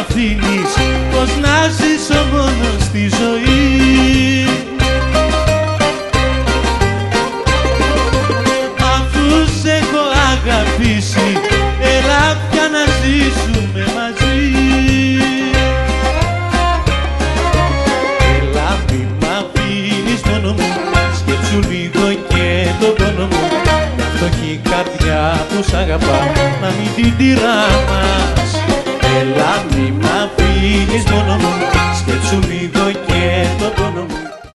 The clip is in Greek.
αφήνεις, πως να ζήσω μόνο στη ζωή. Αφού σε έχω αγαπήσει, έλα πια να ζήσουμε μαζί. Έλα μη μ' αφήνεις μόνο μου, σκέψου λίγο και το πόνο μου. Μια φτωχή καρδιά που σ' αγαπά, να μην την τυραννάς. Έλα μη μ' αφήνεις μόνο μου,